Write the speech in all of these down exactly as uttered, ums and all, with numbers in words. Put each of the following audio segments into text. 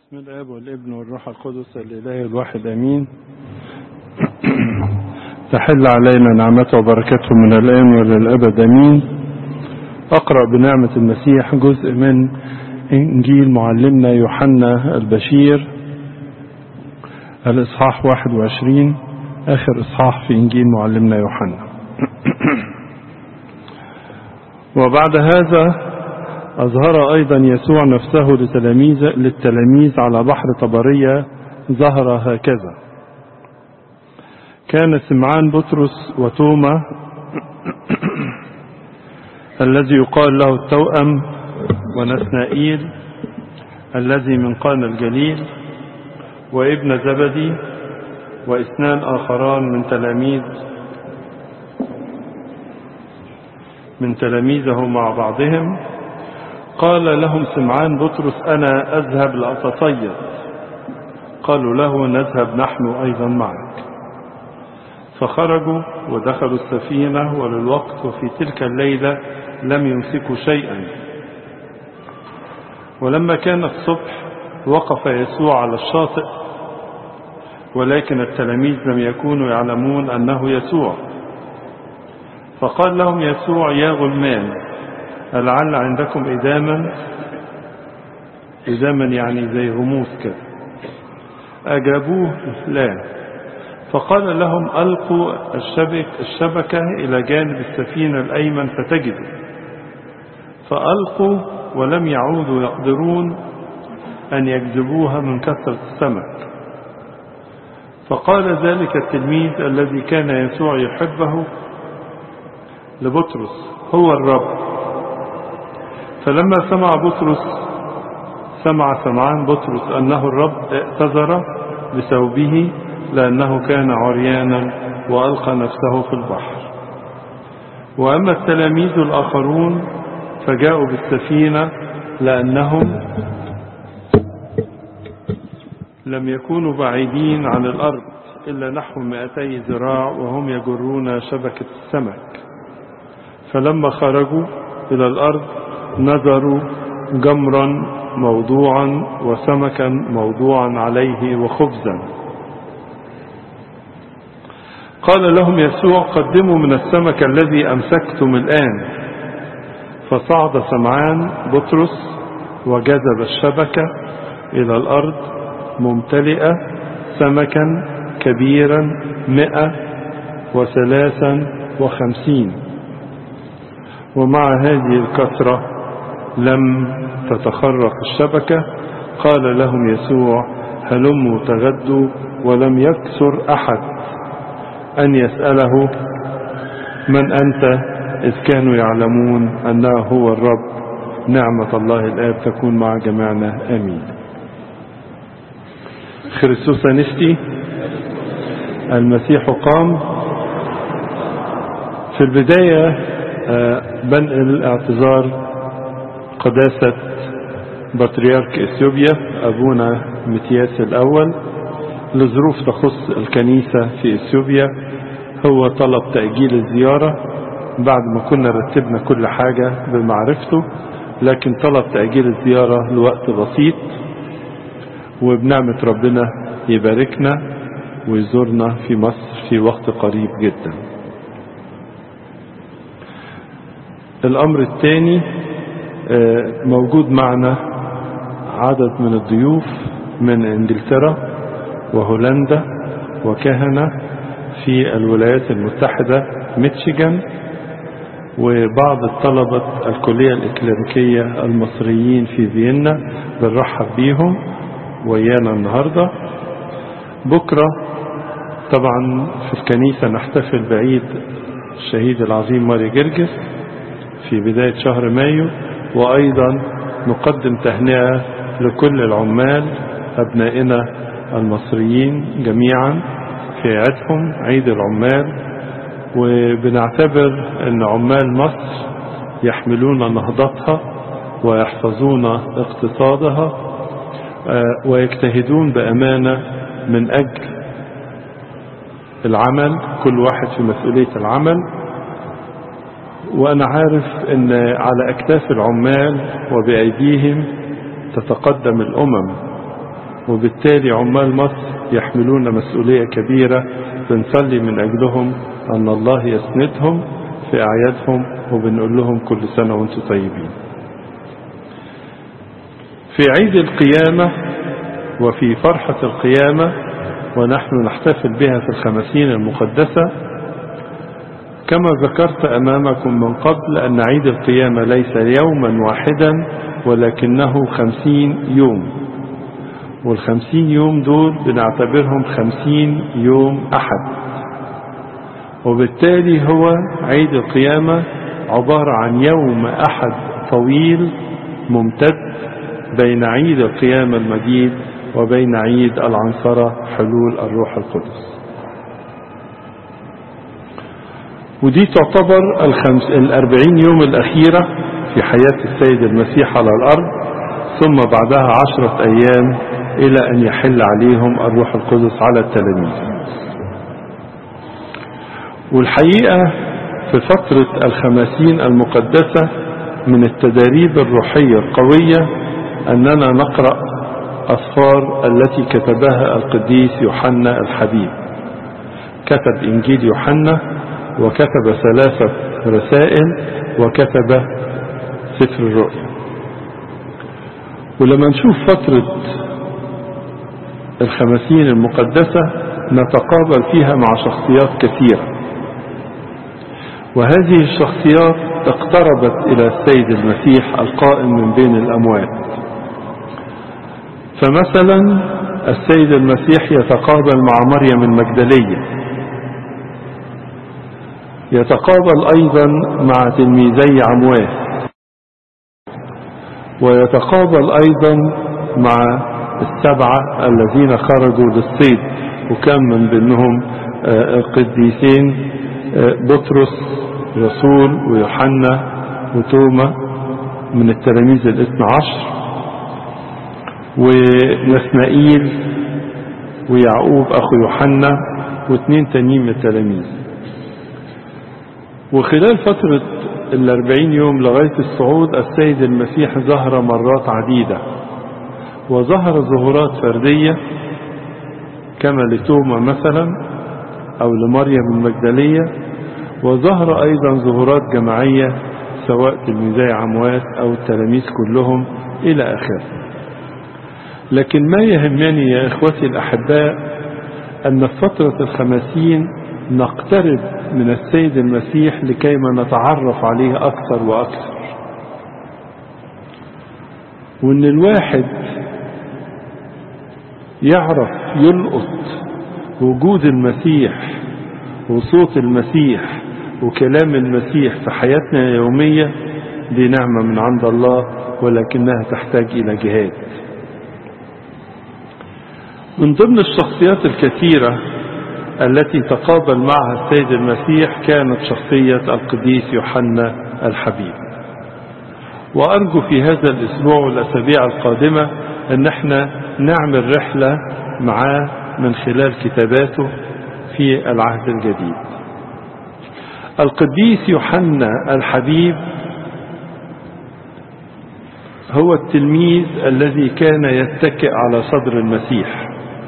بسم الاب والابن والروح القدس الاله الواحد امين. تحل علينا نعمته وبركته من الان وللابد امين. اقرا بنعمه المسيح جزء من انجيل معلمنا يوحنا البشير الاصحاح واحد وعشرين، اخر اصحاح في انجيل معلمنا يوحنا. وبعد هذا أظهر أيضا يسوع نفسه لتلاميذ للتلاميذ على بحر طبرية. ظهر هكذا: كان سمعان بطرس وتوما الذي يقال له التوأم، ونثنائيل الذي من قانا الجليل، وابن زبدي، واثنان آخران من تلاميذ من تلاميذه مع بعضهم. قال لهم سمعان بطرس: أنا أذهب لأتصيد. قالوا له: نذهب نحن أيضا معك. فخرجوا ودخلوا السفينة، وللوقت وفي تلك الليلة لم يمسكوا شيئا. ولما كان الصبح وقف يسوع على الشاطئ، ولكن التلاميذ لم يكونوا يعلمون أنه يسوع. فقال لهم يسوع: يا غلمان، لعل عندكم إداما؟ إداما يعني زي غموس كده. أجابوه: لا. فقال لهم: ألقوا الشبك الشبكة إلى جانب السفينة الأيمن فتجدوا. فألقوا ولم يعودوا يقدرون أن يجذبوها من كثرة السمك. فقال ذلك التلميذ الذي كان يسوع يحبه لبطرس: هو الرب. فلما سمع بطرس سمع سمعان بطرس أنه الرب، اعتذر بثوبه لأنه كان عريانا، وألقى نفسه في البحر. وأما التلاميذ الآخرون فجاءوا بالسفينة، لأنهم لم يكونوا بعيدين عن الأرض إلا نحو مئتي ذراع، وهم يجرون شبكة السمك. فلما خرجوا إلى الأرض نظروا جمرا موضوعا وسمكا موضوعا عليه وخبزا. قال لهم يسوع: قدموا من السمك الذي أمسكتم الآن. فصعد سمعان بطرس وجذب الشبكة إلى الأرض ممتلئة سمكا كبيرا مئة وثلاثا وخمسين. ومع هذه الكثرة لم تتخرق الشبكة. قال لهم يسوع: هلموا تغدوا. ولم يكثر أحد أن يسأله: من أنت؟ إذ كانوا يعلمون أنه هو الرب. نعمة الله الآب تكون مع جميعنا، آمين. خريستوس أنستي، المسيح قام. في البداية بنقل اعتذار قداسة بطريرك إثيوبيا أبونا متياس الأول لظروف تخص الكنيسة في إثيوبيا. هو طلب تأجيل الزيارة بعد ما كنا رتبنا كل حاجة بمعرفته، لكن طلب تأجيل الزيارة لوقت بسيط، وبنعمة ربنا يباركنا ويزورنا في مصر في وقت قريب جدا. الأمر الثاني، موجود معنا عدد من الضيوف من انجلترا وهولندا وكهنة في الولايات المتحدة ميشيغان، وبعض الطلبة الكلية الإكليريكية المصريين في فيينا. بنرحب بيهم ويانا النهاردة. بكرة طبعا في الكنيسة نحتفل بعيد الشهيد العظيم ماري جرجس في بداية شهر مايو، وأيضا نقدم تهنئة لكل العمال أبنائنا المصريين جميعا في عيدهم، عيد العمال. وبنعتبر أن عمال مصر يحملون نهضتها ويحفظون اقتصادها ويجتهدون بأمانة من أجل العمل، كل واحد في مسؤولية العمل. وأنا عارف أن على أكتاف العمال وبأيديهم تتقدم الأمم، وبالتالي عمال مصر يحملون مسؤولية كبيرة، بنصلي من أجلهم أن الله يسندهم في أعيادهم، وبنقول لهم كل سنة وانتم طيبين. في عيد القيامة وفي فرحة القيامة ونحن نحتفل بها في الخمسين المقدسة، كما ذكرت أمامكم من قبل أن عيد القيامة ليس يوما واحدا ولكنه خمسين يوم، والخمسين يوم دول بنعتبرهم خمسين يوم أحد، وبالتالي هو عيد القيامة عبارة عن يوم أحد طويل ممتد بين عيد القيامة المجيد وبين عيد العنصرة حلول الروح القدس. ودي تعتبر الخمس الأربعين يوم الأخيرة في حياة السيد المسيح على الأرض، ثم بعدها عشرة أيام إلى أن يحل عليهم الروح القدس على التلاميذ. والحقيقة في فترة الخمسين المقدسة من التدريب الروحية القوية أننا نقرأ أسفار التي كتبها القديس يوحنا الحبيب. كتب إنجيل يوحنا، وكتب ثلاثة رسائل، وكتب سفر الرؤيا. ولما نشوف فترة الخمسين المقدسة نتقابل فيها مع شخصيات كثيرة، وهذه الشخصيات اقتربت إلى السيد المسيح القائم من بين الأموات. فمثلا السيد المسيح يتقابل مع مريم المجدلية، يتقابل أيضا مع تلميذي عمواس، ويتقابل أيضا مع السبعة الذين خرجوا للصيد، وكان من بينهم القديسين بطرس رسول، ويوحنا، وتوما من التلاميذ الاثنى عشر، ونسنائيل، ويعقوب أخو يوحنا، واثنين تانيين من التلاميذ. وخلال فترة الأربعين يوم لغاية الصعود السيد المسيح ظهر مرات عديدة، وظهر ظهورات فردية كما لتوما مثلا أو لمريم المجدلية، وظهر أيضا ظهورات جماعية سواء تلميذي عمواس أو التلاميذ كلهم إلى آخره. لكن ما يهمني يا إخوتي الأحباء أن في فترة الخمسين نقترب من السيد المسيح لكيما نتعرف عليه أكثر وأكثر، وأن الواحد يعرف يلقط وجود المسيح وصوت المسيح وكلام المسيح في حياتنا اليومية. دي نعمة من عند الله، ولكنها تحتاج إلى جهاد. من ضمن الشخصيات الكثيرة التي تقابل معها السيد المسيح كانت شخصية القديس يوحنا الحبيب. وأرجو في هذا الأسبوع والأسابيع القادمة أن احنا نعمل رحلة معاه من خلال كتاباته في العهد الجديد. القديس يوحنا الحبيب هو التلميذ الذي كان يتكئ على صدر المسيح،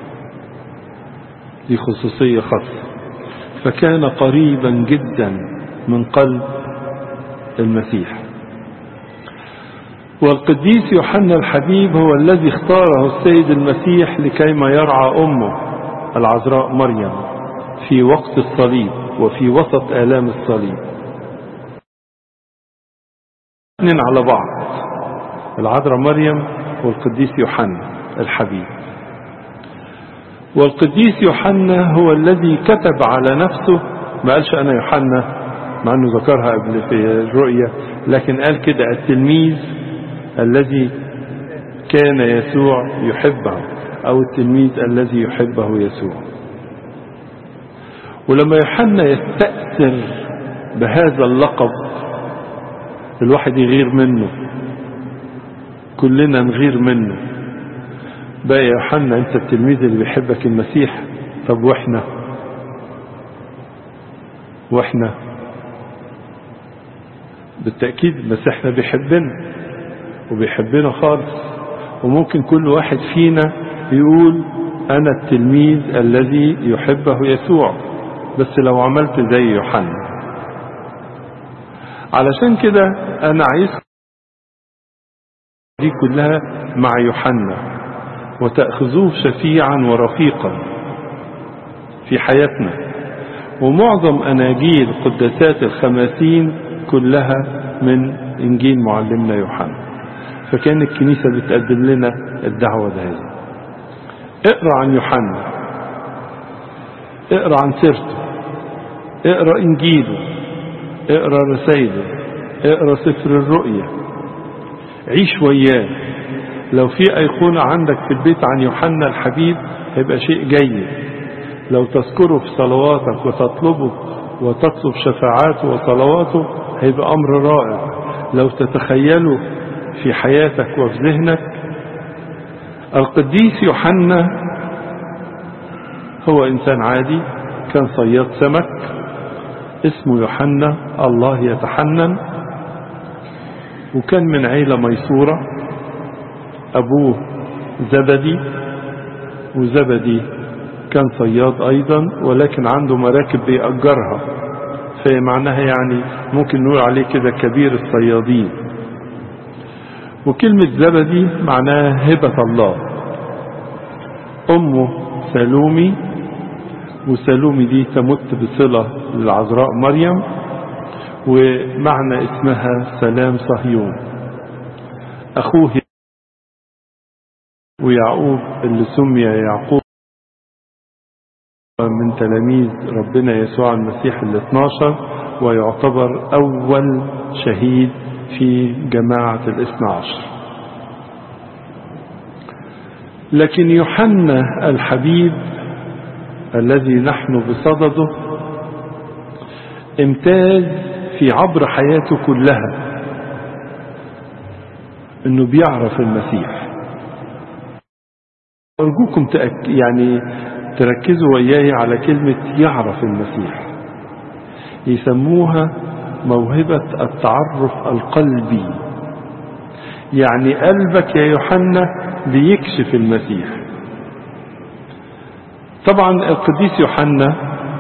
دي خصوصية خاصة، فكان قريبا جدا من قلب المسيح. والقديس يوحنا الحبيب هو الذي اختاره السيد المسيح لكيما يرعى أمه العذراء مريم في وقت الصليب وفي وسط آلام الصليب. اثنين على بعض، العذراء مريم والقديس يوحنا الحبيب. والقديس يوحنا هو الذي كتب على نفسه، ما قالش أنا يوحنا مع أنه ذكرها قبل في الرؤية، لكن قال كده التلميذ الذي كان يسوع يحبه، أو التلميذ الذي يحبه يسوع. ولما يوحنا يستأثر بهذا اللقب الواحد يغير منه، كلنا نغير منه. بقى يا يوحنا انت التلميذ اللي بيحبك المسيح، طب واحنا واحنا بالتأكيد المسيحنا بيحبنا وبيحبنا خالص، وممكن كل واحد فينا يقول أنا التلميذ الذي يحبه يسوع، بس لو عملت زي يوحنا. علشان كده أنا عايز دي كلها مع يوحنا، وتأخذوه شفيعا ورفيقا في حياتنا. ومعظم أناجيل قداسات الخماسين كلها من إنجيل معلمنا يوحنا، فكان الكنيسة بتقدم لنا الدعوة ده. اقرأ عن يوحنا، اقرأ عن سيرته، اقرأ إنجيله، اقرأ رسائله، اقرأ سفر الرؤيا، عيش وياه. لو في أيقونة عندك في البيت عن يوحنا الحبيب هيبقى شيء جيد. لو تذكره في صلواتك وتطلبه وتطلب شفاعاته وصلواته هيبقى أمر رائع. لو تتخيله في حياتك وفي ذهنك. القديس يوحنا هو إنسان عادي، كان صياد سمك، اسمه يوحنا الله يتحنن، وكان من عيلة ميسورة. أبوه زبدي، وزبدي كان صياد أيضا، ولكن عنده مراكب بيأجرها، في معناها يعني ممكن نقول عليه كده كبير الصيادين. وكلمة زبدي معناها هبة الله. أمه سالومي، وسالومي دي تمت بصلة للعذراء مريم، ومعنى اسمها سلام صهيون. أخوه ويعقوب اللي سمي يعقوب من تلاميذ ربنا يسوع المسيح الاثناشر، ويعتبر أول شهيد في جماعة الاثنى عشر. لكن يوحنا الحبيب الذي نحن بصدده امتاز في عبر حياته كلها انه بيعرف المسيح. أرجوكم تأك... يعني تركزوا وياي على كلمة يعرف المسيح. يسموها موهبة التعرف القلبي. يعني قلبك يا يوحنا بيكشف المسيح. طبعا القديس يوحنا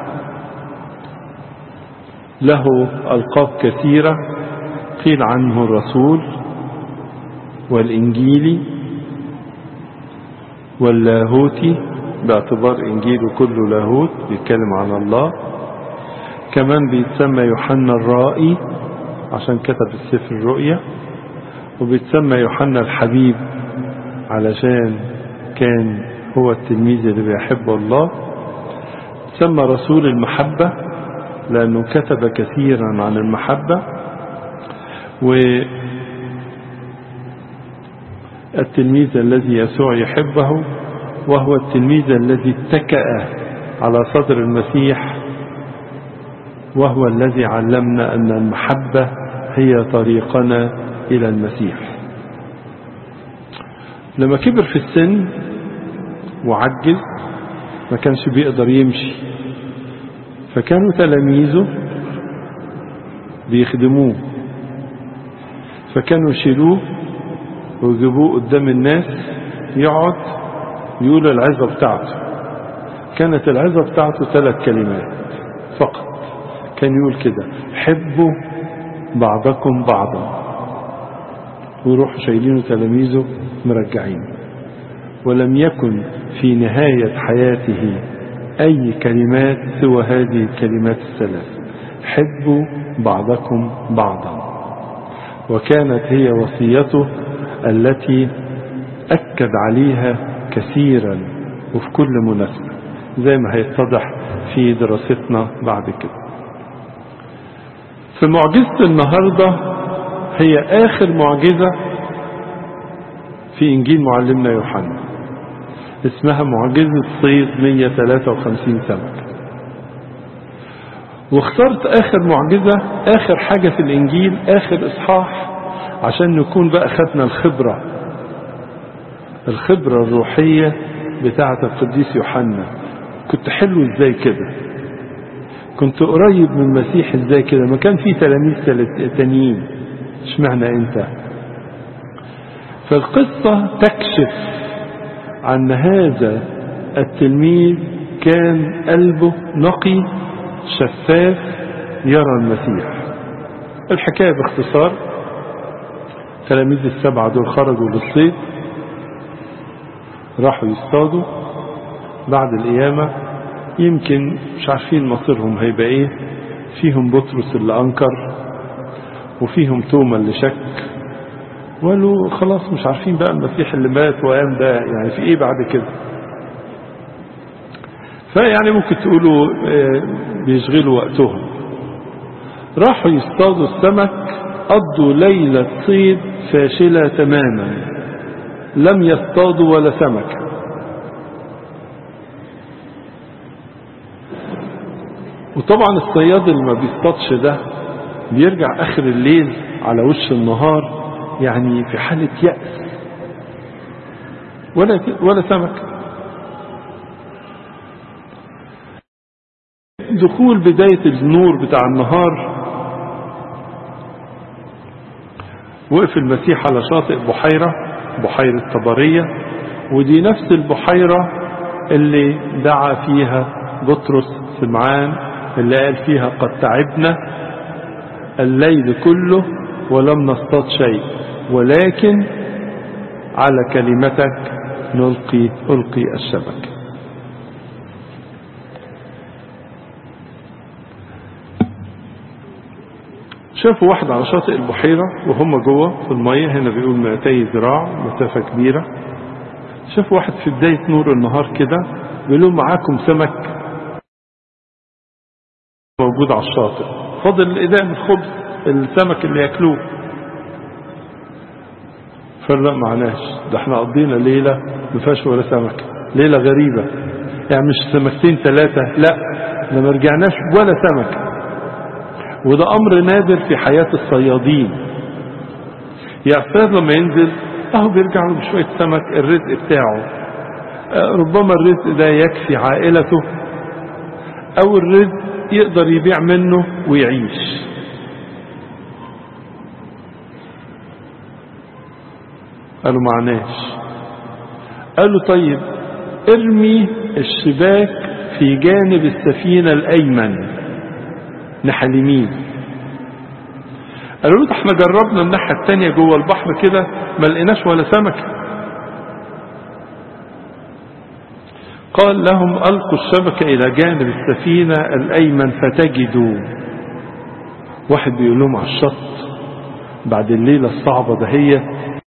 له ألقاب كثيرة، قيل عنه الرسول والإنجيلي واللاهوتي، باعتبار إنجيله كله لاهوت بيتكلم عن الله. كمان بيتسمى يوحنا الرائي عشان كتب السفر الرؤيا، وبيتسمى يوحنا الحبيب علشان كان هو التلميذ اللي بيحب الله. تسمى رسول المحبة لأنه كتب كثيرا عن المحبة. والتلميذ الذي يسوع يحبه، وهو التلميذ الذي اتكأ على صدر المسيح، وهو الذي علمنا أن المحبة هي طريقنا إلى المسيح. لما كبر في السن وعجز ما كانش بيقدر يمشي، فكانوا تلاميذه بيخدموه، فكانوا يشيلوه ويجيبوه قدام الناس يقعد يقول العظة بتاعته. كانت العظة بتاعته ثلاث كلمات فقط، كان يقول كده: حبوا بعضكم بعضا، ويروحوا شايلينه تلاميذه مرجعين. ولم يكن في نهاية حياته أي كلمات سوى هذه الكلمات الثلاث: حبوا بعضكم بعضا. وكانت هي وصيته التي أكد عليها كثيرا وفي كل مناسبة، زي ما هيتضح في دراستنا بعد كده. في معجزة النهاردة هي آخر معجزة في إنجيل معلمنا يوحنا، اسمها معجزة صيد مئة وثلاثة وخمسين سمكة. واخترت آخر معجزة، آخر حاجة في الإنجيل، آخر إصحاح، عشان نكون بقى خدنا الخبرة الخبرة الروحية بتاعة القديس يوحنا. كنت حلو ازاي كده، كنت قريب من المسيح ازاي كده، ما كان في تلاميذ تانيين، اشمعنى انت؟ فالقصة تكشف عن هذا التلميذ كان قلبه نقي شفاف يرى المسيح. الحكاية باختصار، تلاميذ السبعة دول خرجوا للصيد، راحوا يصطادوا. بعد القيامة يمكن مش عارفين مصيرهم هيبقى ايه، فيهم بطرس اللي انكر وفيهم توما اللي شك، وقالوا خلاص مش عارفين بقى المسيح اللي مات وقام ده يعني في ايه بعد كده. فيعني ممكن تقولوا بيشغلوا وقتهم، راحوا يصطادوا السمك، قضوا ليلة صيد فاشلة تماما، لم يصطادوا ولا سمك. وطبعا الصياد اللي ما بيصطادش ده بيرجع اخر الليل على وش النهار يعني في حالة يأس، ولا ولا سمك. دخول بداية النور بتاع النهار وقف المسيح على شاطئ بحيرة بحيرة طبرية، ودي نفس البحيرة اللي دعا فيها بطرس سمعان اللي قال فيها قد تعبنا الليل كله ولم نصطاد شيء ولكن على كلمتك نلقي ألقي الشبك. شافوا واحد على شاطئ البحيرة وهم جوه في المية، هنا بيقول مئتي ذراع، مسافة كبيرة. شافوا واحد في بداية نور النهار كده بيقول لهم معاكم سمك موجود على الشاطئ، فضل إدام الخبز السمك اللي يأكلوه. فرق معناش، ده احنا قضينا ليلة مفاش ولا سمك، ليلة غريبة يعني مش سمكتين ثلاثة، لا ده ما رجعناش ولا سمك. وده أمر نادر في حياة الصيادين، يعتاد لما ينزل اهو بيرجع له بشوية سمك الرزق بتاعه، ربما الرزق ده يكفي عائلته او الرزق يقدر يبيع منه ويعيش. قالوا معناش. قالوا طيب ارمي الشباك في جانب السفينة الأيمن ناحية اليمين. قالوا له احنا جربنا الناحية التانية جوه البحر كده ما لقيناش ولا سمكة. قال لهم ألقوا الشبكة إلى جانب السفينة الأيمن فتجدوا. واحد بيقول لهم على الشط بعد الليلة الصعبة دهية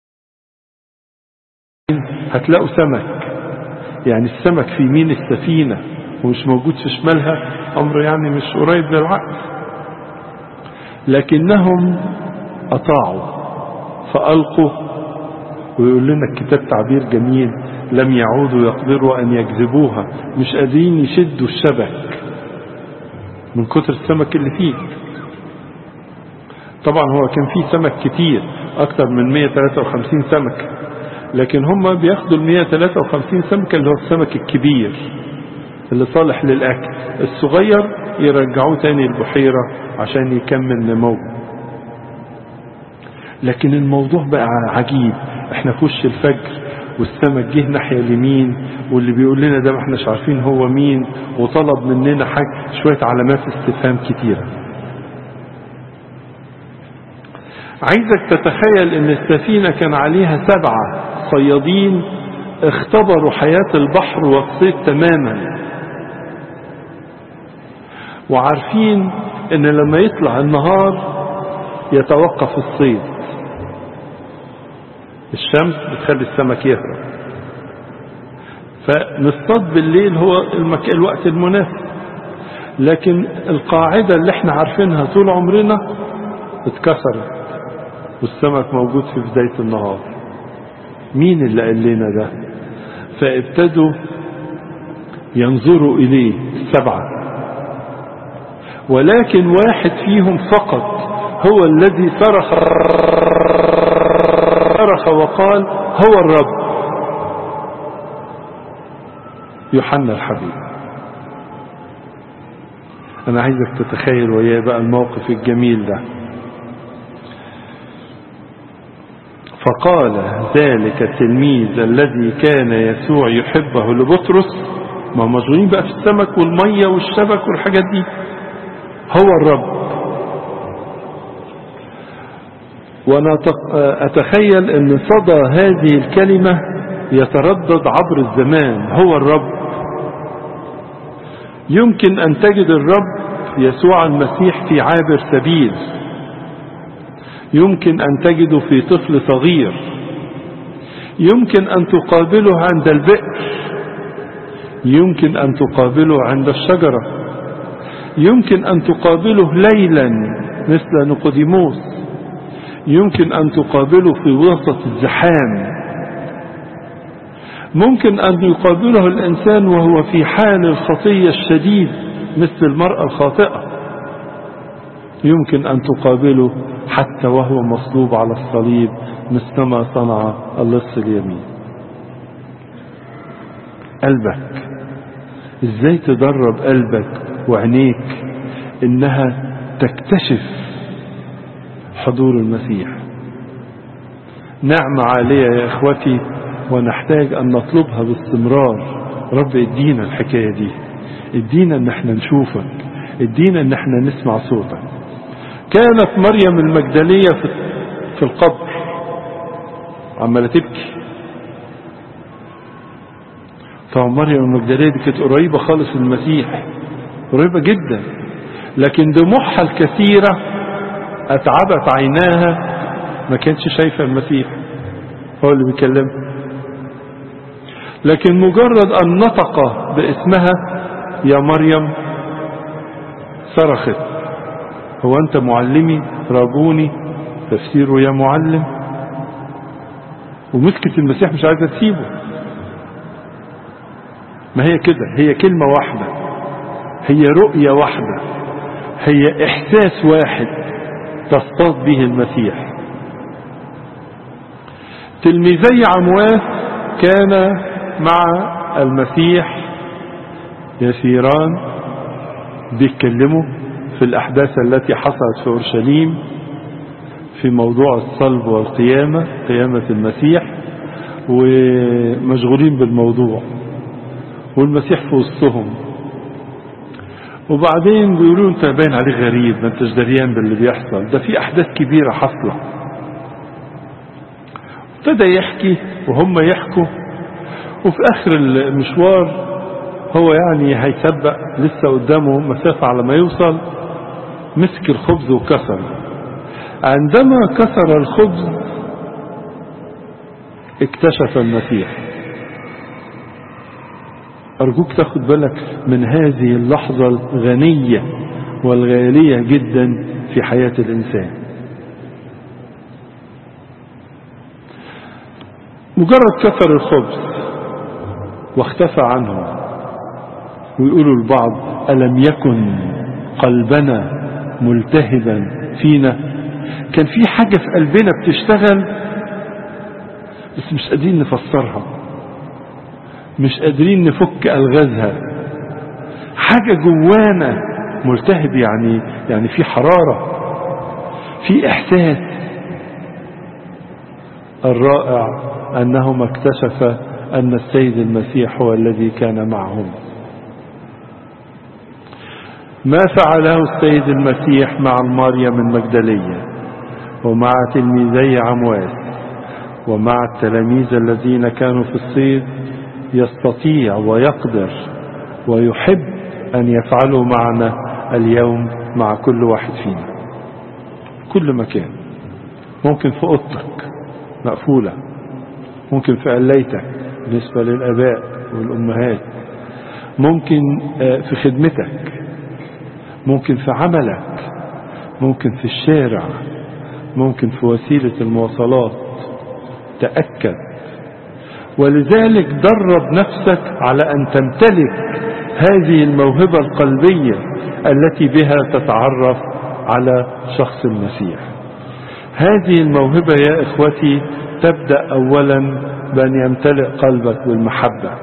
هتلاقوا سمك، يعني السمك في يمين السفينة ومش موجود في شمالها، أمر يعني مش قريب للعقل. لكنهم أطاعوا فألقوا. ويقول لنا الكتاب تعبير جميل، لم يعودوا يقدروا أن يجذبوها، مش قادرين يشدوا الشبك من كتر السمك اللي فيه. طبعا هو كان فيه سمك كتير أكتر من مئة وثلاثة وخمسين سمك، لكن هم بياخدوا ال مئة وثلاثة وخمسين سمكة اللي هو السمك الكبير اللي صالح للأكل، الصغير يرجعوه تاني البحيرة عشان يكمل نموه. لكن الموضوع بقى عجيب، احنا في وش الفجر والسمك جه ناحية اليمين، واللي بيقول لنا ده ما احناش عارفين هو مين، وطلب مننا حاجة، شوية علامات استفهام كتيرة. عايزك تتخيل ان السفينة كان عليها سبعة صيادين اختبروا حياة البحر والصيد تماما، وعارفين ان لما يطلع النهار يتوقف الصيد، الشمس بتخلي السمك يهرب، فنصطاد بالليل هو المك... الوقت المناسب. لكن القاعدة اللي احنا عارفينها طول عمرنا اتكسرت والسمك موجود في بداية النهار. مين اللي قال لنا ده؟ فابتدوا ينظروا إليه السبعة، ولكن واحد فيهم فقط هو الذي صرخ صرخ وقال هو الرب، يوحنا الحبيب. أنا عايزك تتخيل وياه بقى الموقف الجميل ده. فقال ذلك التلميذ الذي كان يسوع يحبه لبطرس، ما هم مشغولين بقى في السمك والمية والشبك والحاجات دي، هو الرب. وانا اتخيل ان صدى هذه الكلمة يتردد عبر الزمان، هو الرب. يمكن ان تجد الرب يسوع المسيح في عابر سبيل، يمكن ان تجده في طفل صغير، يمكن ان تقابله عند البئر، يمكن ان تقابله عند الشجرة، يمكن ان تقابله ليلا مثل نيقوديموس، يمكن أن تقابله في وسط الزحام، ممكن أن يقابله الإنسان وهو في حال الخطية الشديد مثل المرأة الخاطئة، يمكن أن تقابله حتى وهو مصلوب على الصليب مثلما صنع اللص اليمين. قلبك ازاي تدرب قلبك وعينيك انها تكتشف حضور المسيح؟ نعمة عالية يا اخوتي، ونحتاج ان نطلبها باستمرار. رب ادينا الحكاية دي، ادينا ان احنا نشوفك، ادينا ان احنا نسمع صوتك. كانت مريم المجدلية في القبر عمالة تبكي. طبعا مريم المجدلية دي كانت قريبة خالص من المسيح، قريبة جدا، لكن دموعها الكثيرة اتعبت عيناها، ما كانتش شايفة المسيح هو اللي بيكلمها. لكن مجرد ان نطق باسمها يا مريم صرخت: هو انت معلمي رابوني، تفسيره يا معلم. ومسكت المسيح مش عايزة تسيبه. ما هي كده، هي كلمة واحدة، هي رؤية واحدة، هي احساس واحد تصطاد به المسيح. تلميذي عمواس كان مع المسيح يسيران، بيتكلموا في الأحداث التي حصلت في أورشليم في موضوع الصلب والقيامة، قيامة المسيح، ومشغولين بالموضوع، والمسيح في وسطهم. وبعدين بيقولوا: انت باين عليك غريب، ما انتش دريان باللي بيحصل، ده في أحداث كبيرة حصلة. ابتدى يحكي وهم يحكوا، وفي آخر المشوار هو يعني هيسبق، لسه قدامه مسافة على ما يوصل، مسك الخبز وكسر. عندما كسر الخبز اكتشف المسيح. أرجوك تاخد بالك من هذه اللحظة الغنية والغالية جدا في حياة الإنسان. مجرد كسر الخبز واختفى عنه، ويقولوا البعض: ألم يكن قلبنا ملتهبا فينا؟ كان في حاجة في قلبنا بتشتغل بس مش قادرين نفسرها، مش قادرين نفك ألغازها. حاجة جوانا ملتهب، يعني يعني في حرارة، في إحساس. الرائع أنهما اكتشف أن السيد المسيح هو الذي كان معهم. ما فعله السيد المسيح مع مريم المجدلية ومع تلميذي عمواس ومع التلاميذ الذين كانوا في الصيد يستطيع ويقدر ويحب أن يفعله معنا اليوم مع كل واحد فينا. كل مكان، ممكن في أوضتك مقفولة، ممكن في قليتك بالنسبة للآباء والأمهات، ممكن في خدمتك، ممكن في عملك، ممكن في الشارع، ممكن في وسيلة المواصلات. تأكد، ولذلك درب نفسك على أن تمتلك هذه الموهبة القلبية التي بها تتعرف على شخص المسيح. هذه الموهبة يا إخوتي تبدأ أولا بأن يمتلئ قلبك بالمحبة.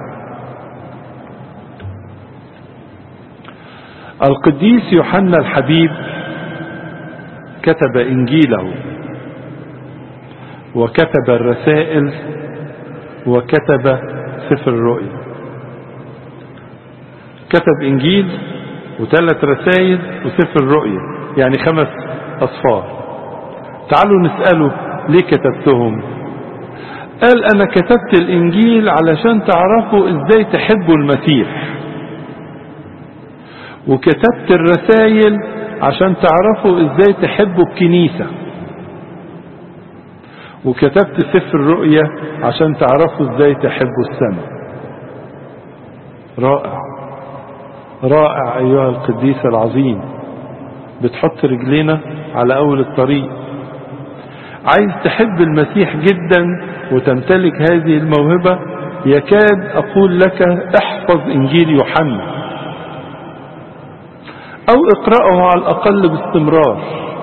القديس يوحنا الحبيب كتب إنجيله وكتب الرسائل وكتب سفر الرؤيا. كتب إنجيل وثلاث رسائل وسفر الرؤيا، يعني خمس أصفار. تعالوا نسأله ليه كتبتهم. قال أنا كتبت الإنجيل علشان تعرفوا إزاي تحبوا المسيح، وكتبت الرسائل عشان تعرفوا إزاي تحبوا الكنيسة، وكتبت سفر الرؤيا عشان تعرفوا إزاي تحبوا السماء. رائع رائع أيها القديس العظيم، بتحط رجلينا على أول الطريق. عايز تحب المسيح جدا وتمتلك هذه الموهبة، يكاد أقول لك احفظ إنجيل يوحنا أو اقرأه على الأقل باستمرار.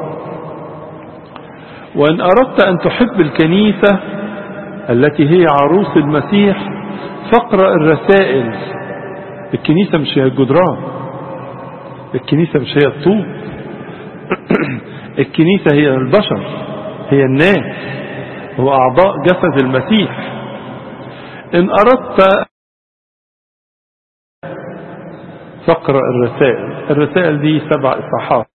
وإن أردت أن تحب الكنيسة التي هي عروس المسيح فاقرأ الرسائل. الكنيسة مش هي الجدران، الكنيسة مش هي الطوب، الكنيسة هي البشر، هي الناس، هو أعضاء جسد المسيح. إن أردت فاقرأ الرسائل. الرسائل دي سبع إصحاحات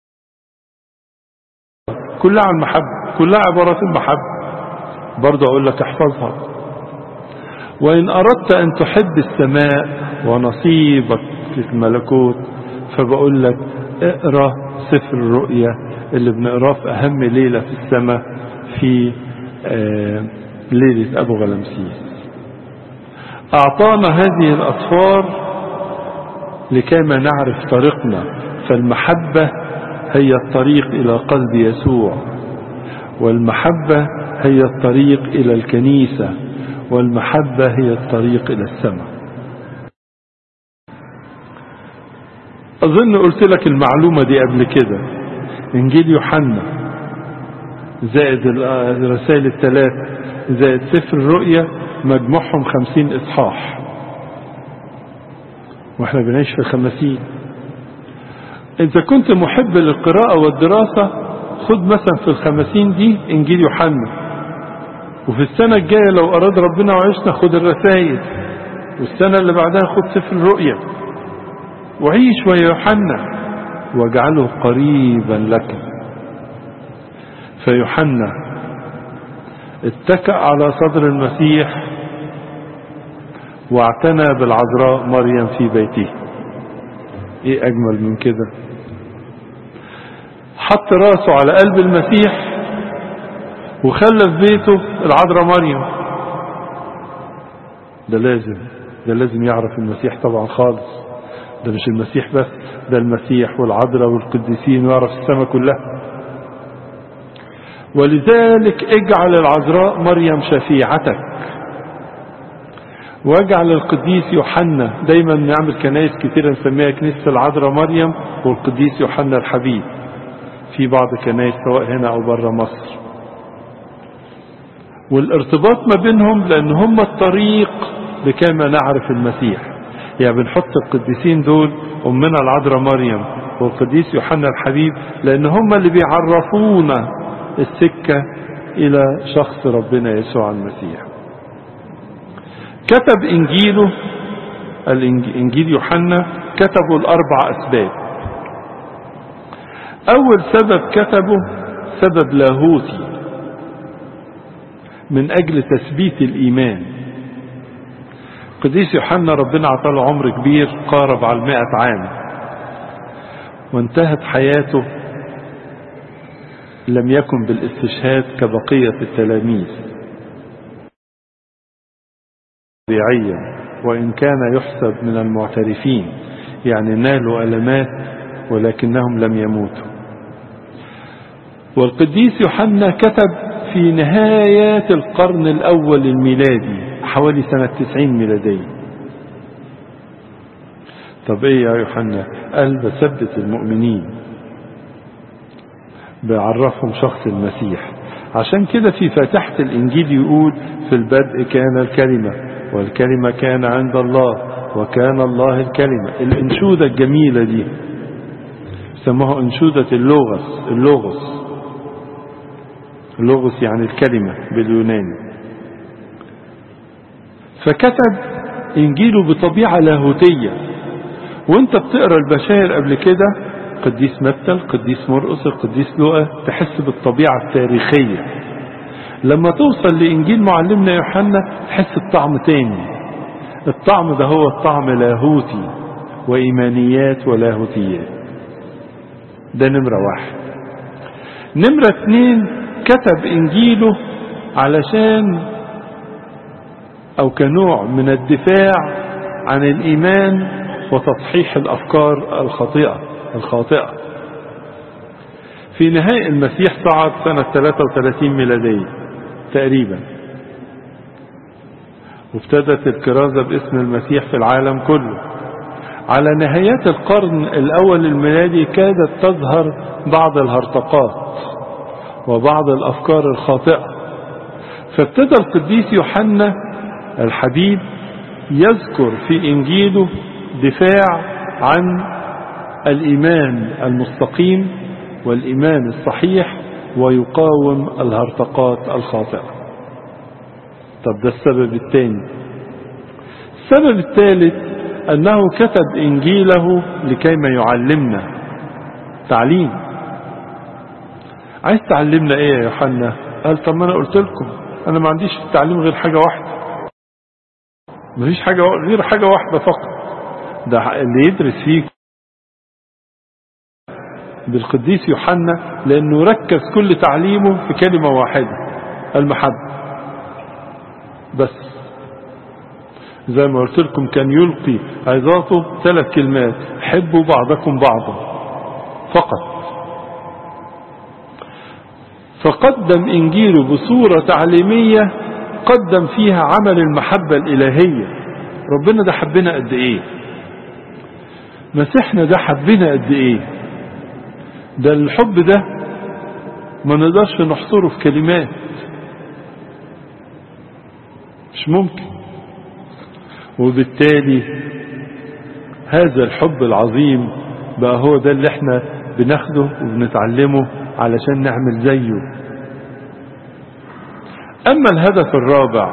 كلها عن محبة، كلها عبارات المحبة، برضو أقول لك احفظها. وإن أردت أن تحب السماء ونصيبك في الملكوت فبقول لك اقرأ سفر الرؤيا اللي بنقراه في أهم ليلة في السماء، في آه ليلة أبو غلمسيس. أعطانا هذه الأصفار لكيما نعرف طريقنا، فالمحبة هي الطريق إلى قلب يسوع، والمحبة هي الطريق إلى الكنيسة، والمحبة هي الطريق إلى السماء. أظن قلت لك المعلومة دي قبل كده. إنجيل يوحنا زائد الرسائل الثلاث زائد سفر الرؤيا مجموعهم خمسين إصحاح، وإحنا بنعيش في الخمسين. إذا كنت محب للقراءة والدراسة خد مثلا في الخمسين دي إنجيل يوحنا، وفي السنة الجاية لو أراد ربنا وعيشنا خد الرسائل، والسنة اللي بعدها خد سفر الرؤيا، وعيش ويا يوحنا واجعله قريبا لك. فيوحنا اتكأ على صدر المسيح واعتنى بالعذراء مريم في بيته. ايه اجمل من كده؟ حط راسه على قلب المسيح وخلى في بيته العذراء مريم. ده لازم ده لازم يعرف المسيح طبعا خالص. ده مش المسيح بس، ده المسيح والعذراء والقديسين، ويعرف السماء كلها. ولذلك اجعل العذراء مريم شفيعتك، واجعل القديس يوحنا. دايما نعمل كنائس كتير نسميها كنيسة العذراء مريم والقديس يوحنا الحبيب في بعض الكنائس سواء هنا او بره مصر. والارتباط ما بينهم لان هم الطريق لكما نعرف المسيح. يعني بنحط القديسين دول أمنا العذراء مريم والقديس يوحنا الحبيب لأن هم اللي بيعرفونا السكة إلى شخص ربنا يسوع المسيح. كتب إنجيله الإنجيل يوحنا كتبوا الأربع أسباب. أول سبب كتبه سبب لاهوتي من أجل تثبيت الإيمان. قديس يوحنا ربنا عطاله عمر كبير قارب على المائة عام، وانتهت حياته لم يكن بالاستشهاد كبقية التلاميذ طبيعيا، وإن كان يحسب من المعترفين، يعني نالوا ألمات ولكنهم لم يموتوا. والقديس يوحنا كتب في نهاية القرن الأول الميلادي حوالي سنة تسعين ميلادية. طب ايه يا يوحنا؟ قال بثبت المؤمنين، بعرفهم شخص المسيح. عشان كده في فاتحة الإنجيل يقول في البدء كان الكلمة والكلمة كان عند الله وكان الله الكلمة. الانشودة الجميلة دي سموها انشودة اللوغس اللوغس لوغوس يعني الكلمة باليوناني. فكتب إنجيله بطبيعة لاهوتية. وانت بتقرأ البشائر قبل كده، قديس متى، القديس مرقس، القديس لوقا، تحس بالطبيعة التاريخية. لما توصل لإنجيل معلمنا يوحنا تحس بطعم تاني. الطعم ده هو الطعم لاهوتي وإيمانيات ولاهوتيات. ده نمرة واحد. نمرة اتنين، كتب إنجيله علشان أو كنوع من الدفاع عن الإيمان وتصحيح الأفكار الخاطئة الخاطئة. في نهاية المسيح صعد سنة ثلاثة وثلاثين ميلادية تقريبا، وابتدت الكرازة باسم المسيح في العالم كله. على نهايات القرن الأول الميلادي كادت تظهر بعض الهرطقات وبعض الأفكار الخاطئة. فابتدى القديس يوحنا الحبيب يذكر في إنجيله دفاع عن الإيمان المستقيم والإيمان الصحيح، ويقاوم الهرطقات الخاطئة. طب ده السبب الثاني. السبب الثالث أنه كتب إنجيله لكيما يعلمنا تعليم. عايز تعلمنا إيه يا يوحنا؟ قال طب ما أنا قلت لكم أنا ما عنديش في التعليم غير حاجة واحدة، مفيش حاجة غير حاجة واحدة فقط. ده اللي يدرس فيه بالقديس يوحنا، لأنه ركز كل تعليمه في كلمة واحدة، المحبة بس. زي ما قلت لكم كان يلقي عظاته ثلاث كلمات: حبوا بعضكم بعضا فقط. فقدم إنجيله بصورة تعليمية قدم فيها عمل المحبة الإلهية. ربنا ده حبنا قد إيه، مسيحنا ده حبنا قد إيه. ده الحب ده ما نقدرش نحصره في كلمات، مش ممكن. وبالتالي هذا الحب العظيم بقى هو ده اللي احنا بناخده وبنتعلمه علشان نعمل زيه. أما الهدف الرابع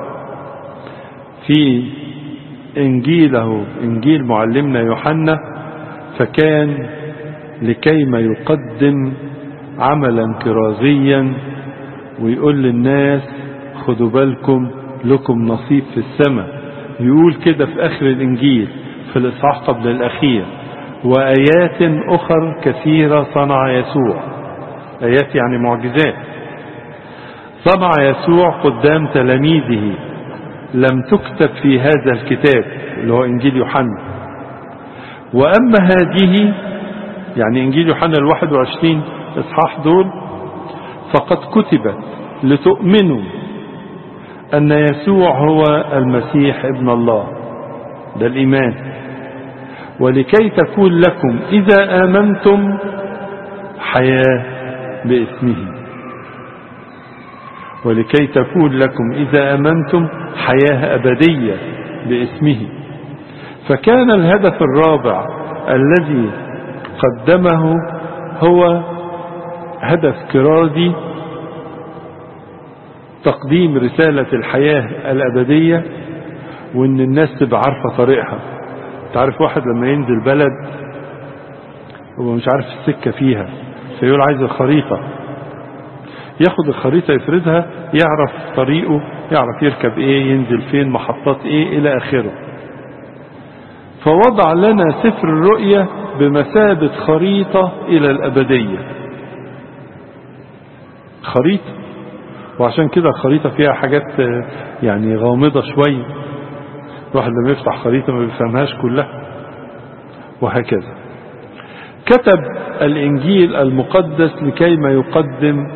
في إنجيله، إنجيل معلمنا يوحنا، فكان لكيما يقدم عملا كرازيا ويقول للناس خدوا بالكم لكم نصيب في السماء. يقول كده في آخر الإنجيل في الإصحاح قبل الأخير: وآيات أخر كثيرة صنع يسوع. آيات يعني معجزات صنع يسوع قدام تلاميذه لم تكتب في هذا الكتاب اللي هو إنجيل يوحنا. وأما هذه يعني إنجيل يوحنا الواحد وعشرين إصحاح دول فقد كتبت لتؤمنوا أن يسوع هو المسيح ابن الله، ده الإيمان، ولكي تكون لكم إذا آمنتم حياة باسمه. ولكي تكون لكم إذا آمنتم حياة أبدية باسمه. فكان الهدف الرابع الذي قدمه هو هدف كرازي، تقديم رسالة الحياة الأبدية، وإن الناس تبقى عارفة طريقها. تعرف واحد لما ينزل بلد هو مش عارف السكة فيها، فيقول عايز الخريطة، ياخد الخريطة يفردها، يعرف طريقه، يعرف يركب ايه، ينزل فين، محطات ايه، الى اخره. فوضع لنا سفر الرؤية بمثابة خريطة الى الابدية، خريطة. وعشان كده الخريطة فيها حاجات يعني غامضة شوية، الواحد لما يفتح خريطة ما بيفهمهاش كلها، وهكذا. كتب الإنجيل المقدس لكيما يقدم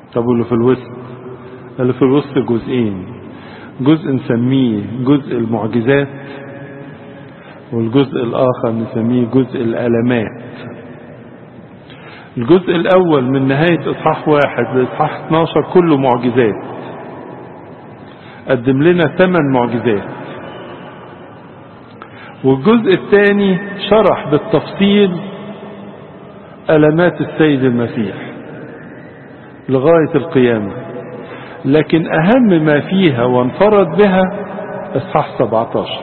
طب واللي في الوسط؟ اللي في الوسط جزئين، جزء نسميه جزء المعجزات، والجزء الآخر نسميه جزء الألمات. الجزء الأول من نهاية إصحاح واحد لإصحاح اتناشر كله معجزات، قدم لنا ثمان معجزات. والجزء الثاني شرح بالتفصيل ألمات السيد المسيح لغاية القيامة، لكن أهم ما فيها وانفرد بها إصحاح سبعتاشر.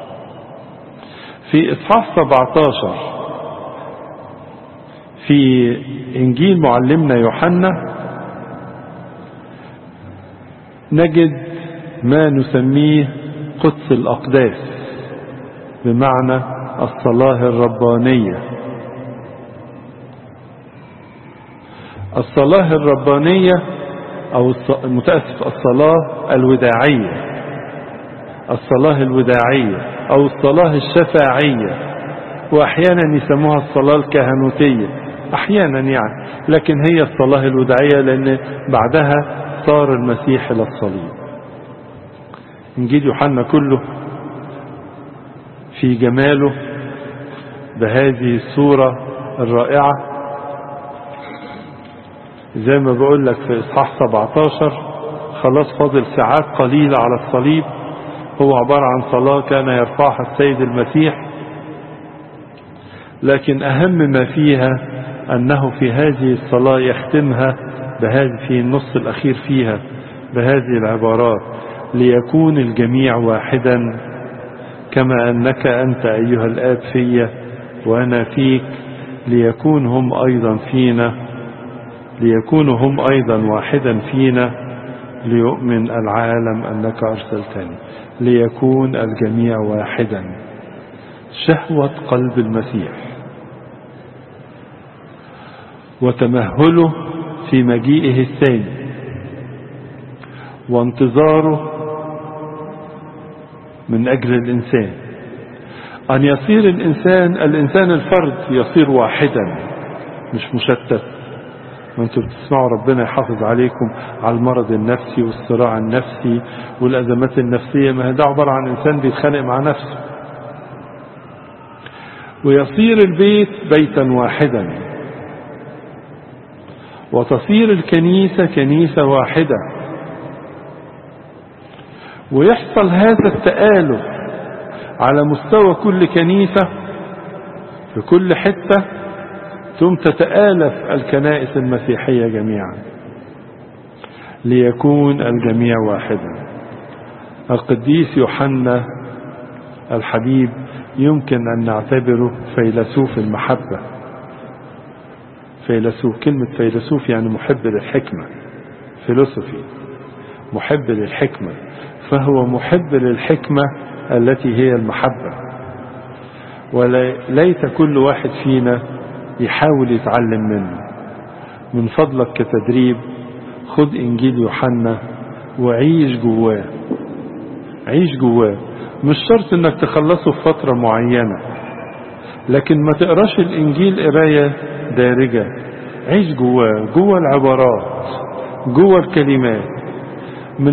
في إصحاح سبعتاشر في إنجيل معلمنا يوحنا نجد ما نسميه قدس الأقداس، بمعنى الصلاة الربانية. الصلاة الربانية أو المتأسف الصلاة الوداعية، الصلاة الوداعية أو الصلاة الشفاعية، وأحيانا يسموها الصلاة الكهنوتية أحيانا يعني، لكن هي الصلاة الوداعية لأن بعدها صار المسيح إلى الصليب. إنجيل يوحنا كله في جماله بهذه الصورة الرائعة. زي ما بقول لك في إصحاح سبعتاشر خلاص فاضل ساعات قليلة على الصليب، هو عبارة عن صلاة كان يرفعها السيد المسيح، لكن أهم ما فيها أنه في هذه الصلاة يختمها بهذه في النص الأخير فيها بهذه العبارات: ليكون الجميع واحدا كما أنك أنت أيها الآب في وأنا فيك، ليكون هم أيضا فينا ليكونوا هم أيضا واحدا فينا، ليؤمن العالم أنك أرسلتني. ليكون الجميع واحدا، شهوة قلب المسيح وتمهله في مجيئه الثاني وانتظاره من أجل الإنسان، أن يصير الإنسان الإنسان الفرد يصير واحدا مش مشتت. وانتم بتسمعوا ربنا يحافظ عليكم على المرض النفسي والصراع النفسي والأزمات النفسية، ما ده عبارة عن إنسان بيتخانق مع نفسه. ويصير البيت بيتا واحدا، وتصير الكنيسة كنيسة واحدة، ويحصل هذا التآلف على مستوى كل كنيسة في كل حتة، ثم تتآلف الكنائس المسيحية جميعا، ليكون الجميع واحدا. القديس يوحنا الحبيب يمكن أن نعتبره فيلسوف المحبة. فيلسوف، كلمة فيلسوف يعني محب للحكمة، فيلسوفي محب للحكمة، فهو محب للحكمة التي هي المحبة. وليت كل واحد فينا يحاول يتعلم منه. من فضلك كتدريب خد إنجيل يوحنا وعيش جواه، عيش جواه. مش شرط انك تخلصه في فترة معينة، لكن ما تقراش الإنجيل قراية دارجة. عيش جواه، جوه العبارات، جوه الكلمات. من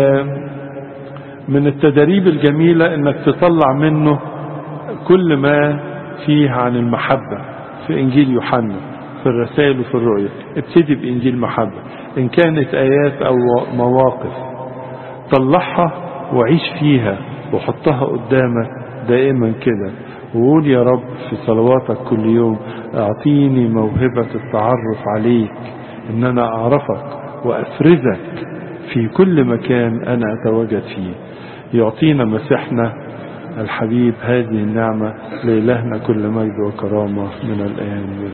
من التدريب الجميلة انك تطلع منه كل ما فيه عن المحبة في إنجيل يوحنا، في الرسائل وفي الرؤية. ابتدي بإنجيل محبة، إن كانت آيات أو مواقف طلعها وعيش فيها وحطها قدامك دائما كده، وقول يا رب في صلواتك كل يوم: اعطيني موهبة التعرف عليك، ان انا اعرفك وافرزك في كل مكان انا اتواجد فيه. يعطينا مسيحنا الحبيب هذه النعمة. لإلهنا كل مجد وكرامة من الآن.